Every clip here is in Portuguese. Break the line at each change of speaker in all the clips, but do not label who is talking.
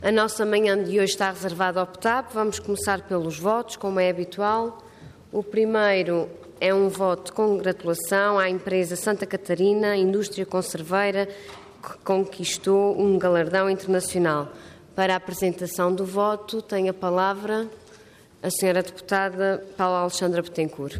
A nossa manhã de hoje está reservada ao PTAP. Vamos começar pelos votos, como é habitual. O primeiro é um voto de congratulação à empresa Santa Catarina Indústria Conserveira, que conquistou um galardão internacional. Para a apresentação do voto, tem a palavra a senhora deputada Paula Alexandra Bettencourt.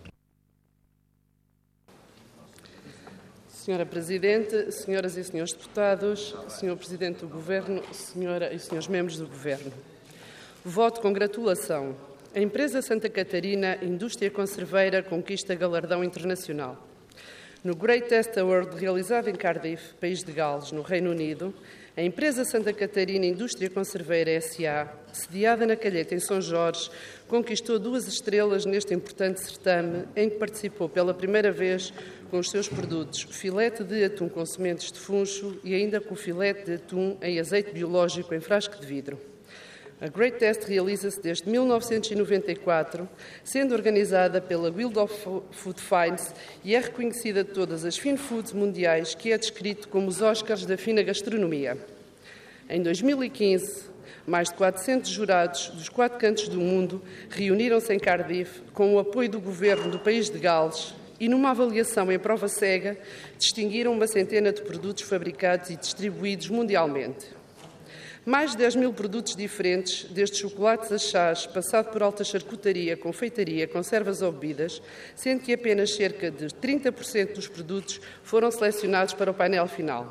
Senhora Presidente, senhoras e senhores deputados, senhor Presidente do Governo, senhora e senhores membros do Governo. Voto de congratulação. A empresa Santa Catarina Indústria Conserveira conquista galardão internacional. No Great Test Award realizado em Cardiff, País de Gales, no Reino Unido, a empresa Santa Catarina Indústria Conserveira S.A., sediada na Calheta, em São Jorge, conquistou 2 estrelas neste importante certame, em que participou pela primeira vez com os seus produtos filete de atum com sementes de funcho e ainda com filete de atum em azeite biológico em frasco de vidro. A Great Test realiza-se desde 1994, sendo organizada pela Guild of Food Finds e é reconhecida de todas as Fine Foods mundiais, que é descrito como os Oscars da fina gastronomia. Em 2015, mais de 400 jurados dos 4 cantos do mundo reuniram-se em Cardiff com o apoio do Governo do País de Gales e, numa avaliação em prova cega, distinguiram uma centena de produtos fabricados e distribuídos mundialmente. Mais de 10 mil produtos diferentes, desde chocolates a chás, passado por alta charcutaria, confeitaria, conservas ou bebidas, sendo que apenas cerca de 30% dos produtos foram selecionados para o painel final.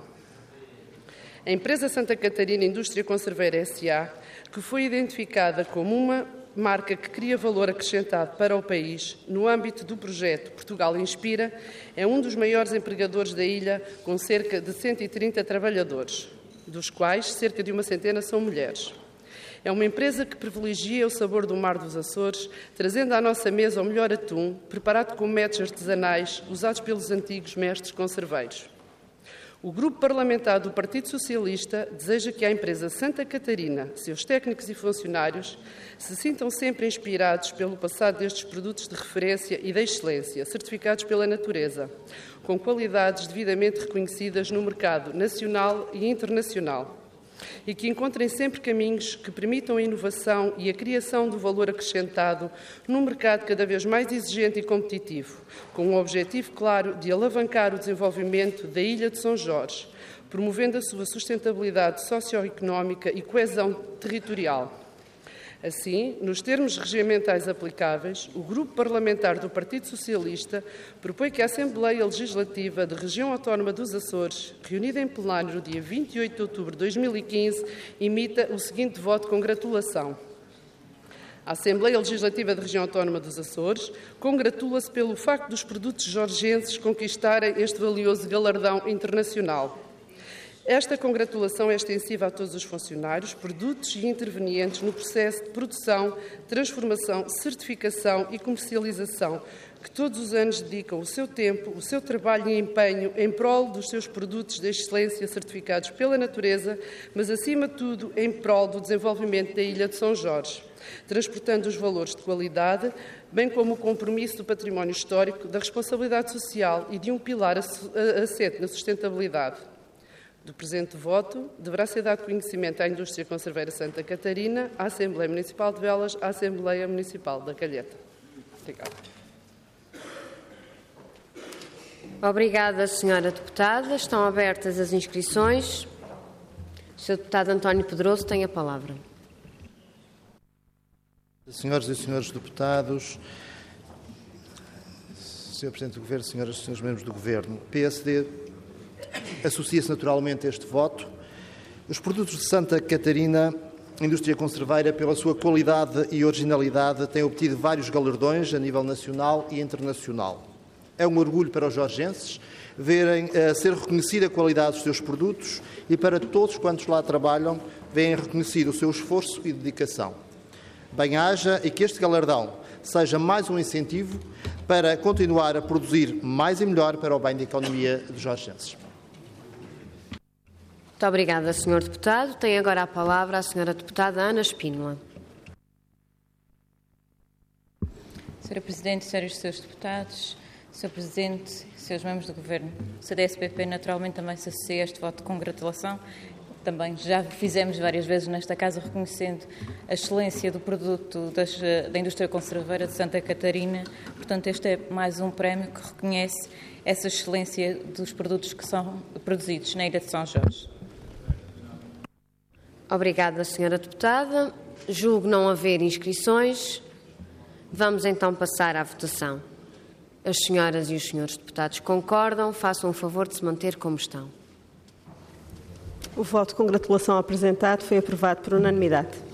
A empresa Santa Catarina Indústria Conserveira S.A., que foi identificada como uma marca que cria valor acrescentado para o país, no âmbito do projeto Portugal Inspira, é um dos maiores empregadores da ilha, com cerca de 130 trabalhadores, dos quais cerca de uma centena são mulheres. É uma empresa que privilegia o sabor do mar dos Açores, trazendo à nossa mesa o melhor atum, preparado com métodos artesanais usados pelos antigos mestres conserveiros. O Grupo Parlamentar do Partido Socialista deseja que a empresa Santa Catarina, seus técnicos e funcionários, se sintam sempre inspirados pelo passado destes produtos de referência e de excelência, certificados pela natureza, com qualidades devidamente reconhecidas no mercado nacional e internacional, e que encontrem sempre caminhos que permitam a inovação e a criação do valor acrescentado num mercado cada vez mais exigente e competitivo, com um objetivo claro de alavancar o desenvolvimento da Ilha de São Jorge, promovendo a sua sustentabilidade socioeconómica e coesão territorial. Assim, nos termos regimentais aplicáveis, o Grupo Parlamentar do Partido Socialista propõe que a Assembleia Legislativa da Região Autónoma dos Açores, reunida em plenário no dia 28 de outubro de 2015, emita o seguinte voto de congratulação. A Assembleia Legislativa da Região Autónoma dos Açores congratula-se pelo facto dos produtos jorgenses conquistarem este valioso galardão internacional. Esta congratulação é extensiva a todos os funcionários, produtos e intervenientes no processo de produção, transformação, certificação e comercialização, que todos os anos dedicam o seu tempo, o seu trabalho e empenho em prol dos seus produtos de excelência certificados pela natureza, mas, acima de tudo, em prol do desenvolvimento da Ilha de São Jorge, transportando os valores de qualidade, bem como o compromisso do património histórico, da responsabilidade social e de um pilar assente na sustentabilidade. Do presente voto, deverá ser dado conhecimento à Indústria Conserveira Santa Catarina, à Assembleia Municipal de Velas, à Assembleia Municipal da Calheta. Obrigada.
Obrigada, senhora deputada. Estão abertas as inscrições. O senhor deputado António Pedroso tem a palavra.
Senhoras e senhores deputados, senhor Presidente do Governo, senhoras e senhores membros do Governo, o PSD associa-se naturalmente a este voto. Os produtos de Santa Catarina Indústria Conserveira, pela sua qualidade e originalidade, têm obtido vários galardões a nível nacional e internacional. É um orgulho para os jorgenses verem ser reconhecida a qualidade dos seus produtos e para todos quantos lá trabalham verem reconhecido o seu esforço e dedicação. Bem-haja e que este galardão seja mais um incentivo para continuar a produzir mais e melhor para o bem da economia dos jorgenses.
Muito obrigada, senhor deputado. Tem agora a palavra a senhora deputada Ana Espínola.
Senhora Presidente, senhoras e senhores deputados, Senhor Presidente, senhores membros do Governo, o CDS-PP naturalmente também se associa a este voto de congratulação também já fizemos várias vezes nesta Casa, reconhecendo a excelência do produto da indústria conserveira de Santa Catarina. Portanto, este é mais um prémio que reconhece essa excelência dos produtos que são produzidos na Ilha de São Jorge.
Obrigada, Sra. Deputada. Julgo não haver inscrições. Vamos então passar à votação. As senhoras e os senhores deputados concordam, façam o favor de se manter como estão.
O voto de congratulação apresentado foi aprovado por unanimidade.